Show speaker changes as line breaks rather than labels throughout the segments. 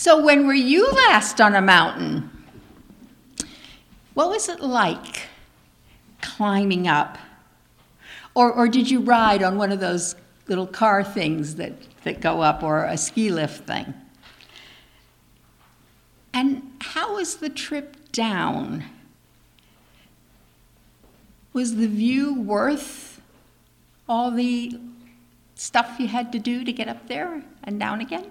So when were you last on a mountain? What was it like climbing up? Or did you ride on one of those little car things that go up, or a ski lift thing? And how was the trip down? Was the view worth all the stuff you had to do to get up there and down again?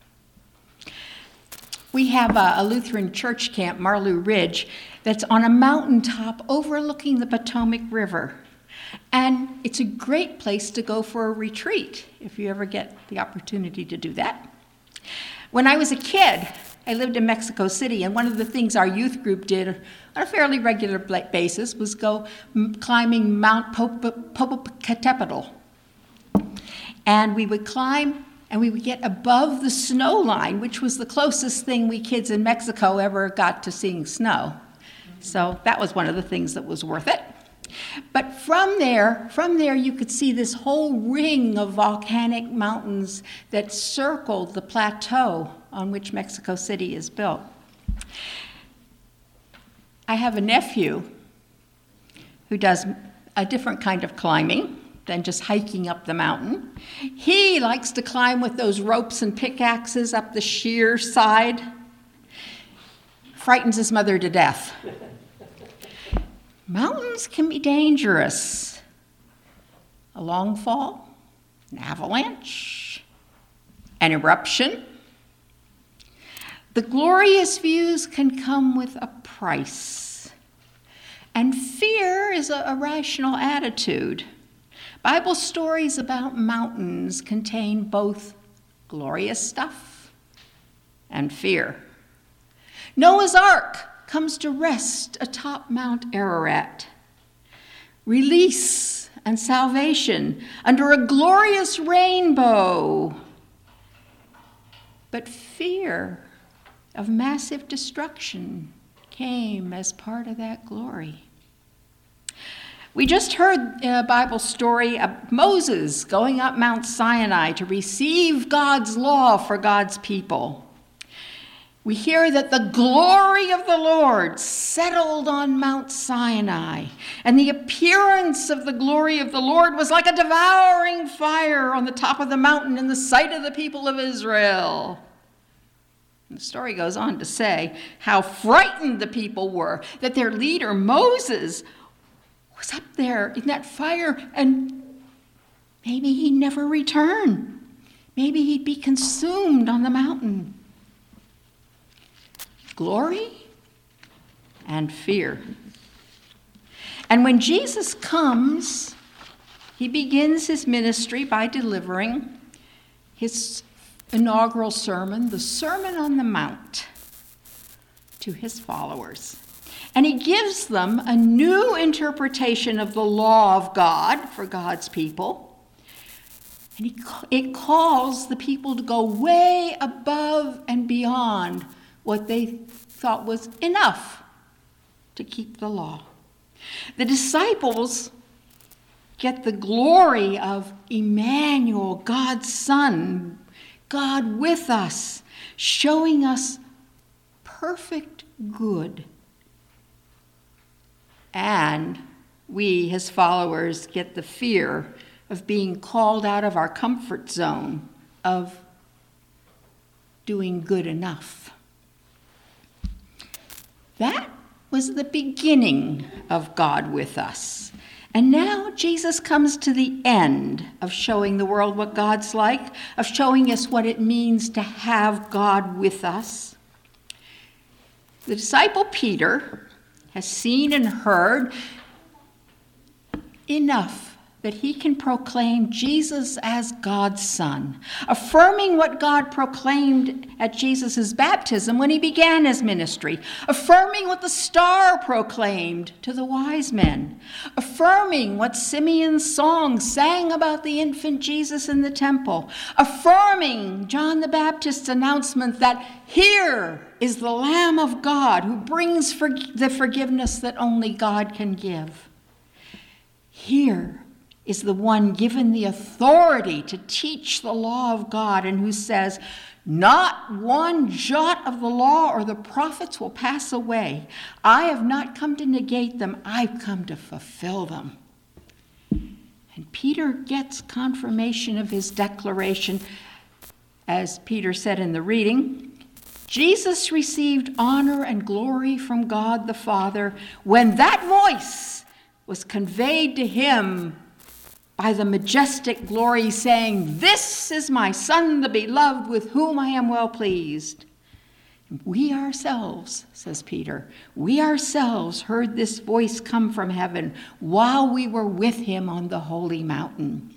We have a Lutheran church camp, Marleau Ridge, that's on a mountaintop overlooking the Potomac River. And it's a great place to go for a retreat, if you ever get the opportunity to do that. When I was a kid, I lived in Mexico City, and one of the things our youth group did on a fairly regular basis was go climbing Mount Popocatépetl. And we would climb, and we would get above the snow line, which was the closest thing we kids in Mexico ever got to seeing snow. So that was one of the things that was worth it. But from there you could see this whole ring of volcanic mountains that circled the plateau on which Mexico City is built. I have a nephew who does a different kind of climbing than just hiking up the mountain. He likes to climb with those ropes and pickaxes up the sheer side. Frightens his mother to death. Mountains can be dangerous. A long fall, an avalanche, an eruption. The glorious views can come with a price. And fear is a rational attitude. Bible stories about mountains contain both glorious stuff and fear. Noah's Ark comes to rest atop Mount Ararat. Release and salvation under a glorious rainbow. But fear of massive destruction came as part of that glory. We just heard a Bible story of Moses going up Mount Sinai to receive God's law for God's people. We hear that the glory of the Lord settled on Mount Sinai, and the appearance of the glory of the Lord was like a devouring fire on the top of the mountain in the sight of the people of Israel. And the story goes on to say how frightened the people were that their leader, Moses, was up there in that fire, and maybe he'd never return. Maybe he'd be consumed on the mountain. Glory and fear. And when Jesus comes, he begins his ministry by delivering his inaugural sermon, the Sermon on the Mount, to his followers. And he gives them a new interpretation of the law of God for God's people. And it calls the people to go way above and beyond what they thought was enough to keep the law. The disciples get the glory of Emmanuel, God's Son, God with us, showing us perfect good. And we, his followers, get the fear of being called out of our comfort zone of doing good enough. That was the beginning of God with us. And now Jesus comes to the end of showing the world what God's like, of showing us what it means to have God with us. The disciple Peter has seen and heard enough that he can proclaim Jesus as God's Son, affirming what God proclaimed at Jesus' baptism when he began his ministry, affirming what the star proclaimed to the wise men, affirming what Simeon's song sang about the infant Jesus in the temple, affirming John the Baptist's announcement that here is the Lamb of God who brings the forgiveness that only God can give. Here is the one given the authority to teach the law of God and who says, Not one jot of the law or the prophets will pass away. I have not come to negate them. I've come to fulfill them. And Peter gets confirmation of his declaration. As Peter said in the reading, Jesus received honor and glory from God the Father when that voice was conveyed to him by the majestic glory, saying, "This is my Son, the beloved, with whom I am well pleased." We ourselves, says Peter, we ourselves heard this voice come from heaven while we were with him on the holy mountain.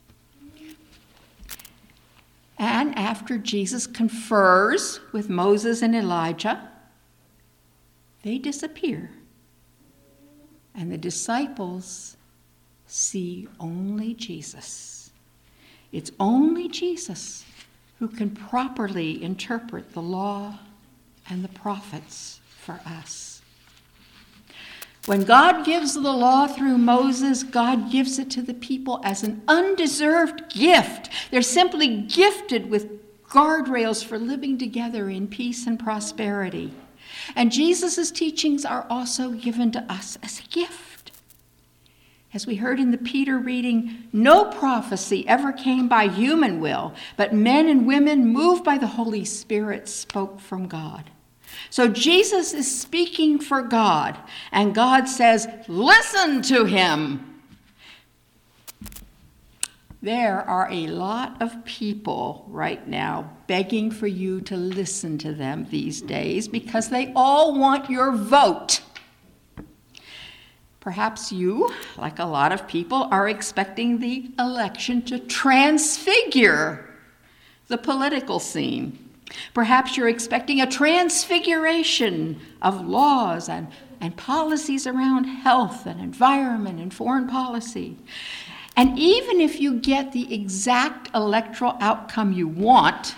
And after Jesus confers with Moses and Elijah, they disappear. And the disciples see only Jesus. It's only Jesus who can properly interpret the law and the prophets for us. When God gives the law through Moses, God gives it to the people as an undeserved gift. They're simply gifted with guardrails for living together in peace and prosperity. And Jesus' teachings are also given to us as a gift. As we heard in the Peter reading, no prophecy ever came by human will, but men and women moved by the Holy Spirit spoke from God. So Jesus is speaking for God, and God says, listen to him. There are a lot of people right now begging for you to listen to them these days because they all want your vote. Perhaps you, like a lot of people, are expecting the election to transfigure the political scene. Perhaps you're expecting a transfiguration of laws and policies around health and environment and foreign policy. And even if you get the exact electoral outcome you want,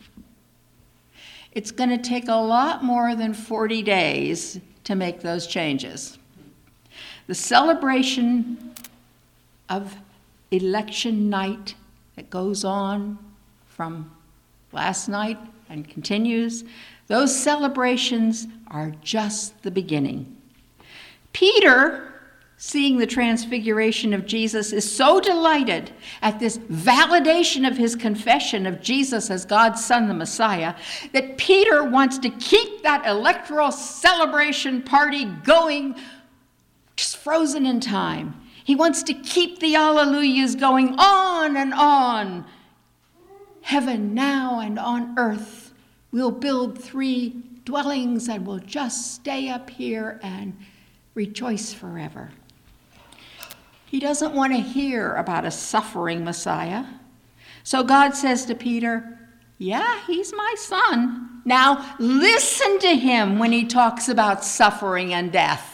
it's going to take a lot more than 40 days to make those changes. The celebration of election night that goes on from last night and continues, those celebrations are just the beginning. Peter, seeing the transfiguration of Jesus, is so delighted at this validation of his confession of Jesus as God's Son, the Messiah, that Peter wants to keep that electoral celebration party going, just frozen in time. He wants to keep the alleluias going on and on. Heaven now and on earth, we'll build 3 dwellings and we'll just stay up here and rejoice forever. He doesn't want to hear about a suffering Messiah. So God says to Peter, yeah, he's my son. Now listen to him when he talks about suffering and death.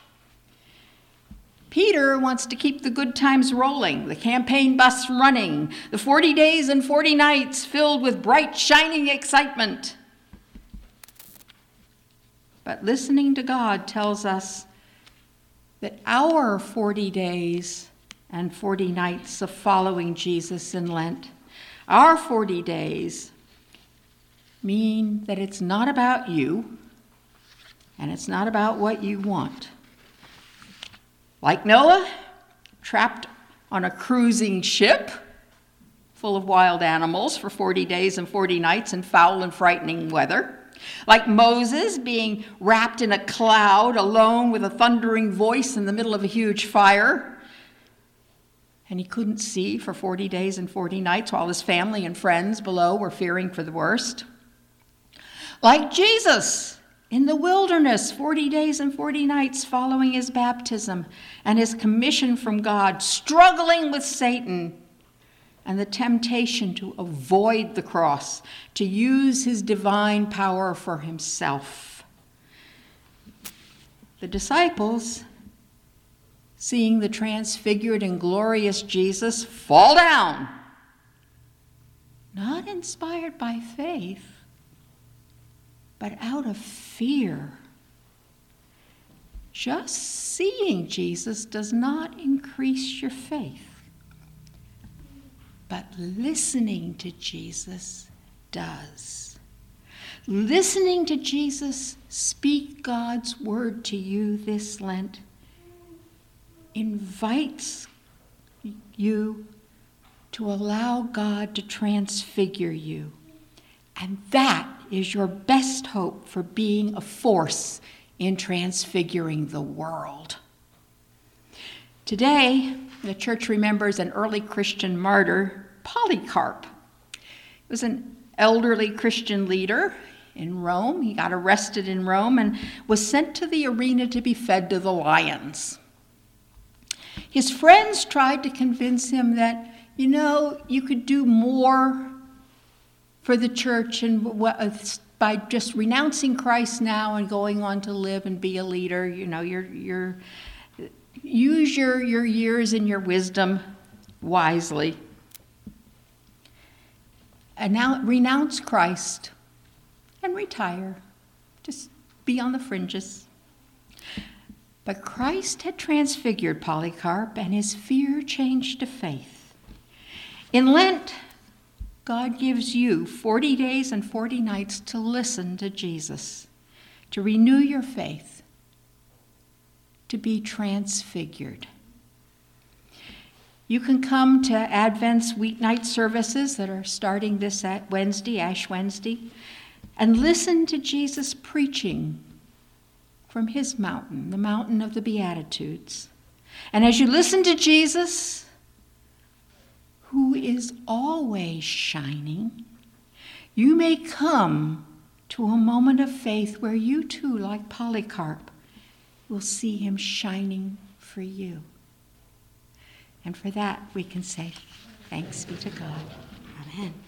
Peter wants to keep the good times rolling, the campaign bus running, the 40 days and 40 nights filled with bright, shining excitement. But listening to God tells us that our 40 days and 40 nights of following Jesus in Lent, our 40 days, mean that it's not about you and it's not about what you want. Like Noah, trapped on a cruising ship full of wild animals for 40 days and 40 nights in foul and frightening weather. Like Moses, being wrapped in a cloud alone with a thundering voice in the middle of a huge fire. And he couldn't see for 40 days and 40 nights while his family and friends below were fearing for the worst. Like Jesus, in the wilderness, 40 days and 40 nights following his baptism and his commission from God, struggling with Satan and the temptation to avoid the cross, to use his divine power for himself. The disciples, seeing the transfigured and glorious Jesus, fall down, not inspired by faith, but out of fear. Just seeing Jesus does not increase your faith, but listening to Jesus does. Listening to Jesus speak God's word to you this Lent invites you to allow God to transfigure you. And that is your best hope for being a force in transfiguring the world. Today, the church remembers an early Christian martyr, Polycarp. He was an elderly Christian leader in Rome. He got arrested in Rome and was sent to the arena to be fed to the lions. His friends tried to convince him that, you could do more for the church and by just renouncing Christ now and going on to live and be a leader. Use your years and your wisdom wisely. And now renounce Christ and retire. Just be on the fringes. But Christ had transfigured Polycarp, and his fear changed to faith. In Lent, God gives you 40 days and 40 nights to listen to Jesus, to renew your faith, to be transfigured. You can come to Advent's weeknight services that are starting this Wednesday, Ash Wednesday, and listen to Jesus preaching from his mountain, the mountain of the Beatitudes. And as you listen to Jesus, who is always shining, you may come to a moment of faith where you too, like Polycarp, will see him shining for you. And for that, we can say, thanks be to God. Amen.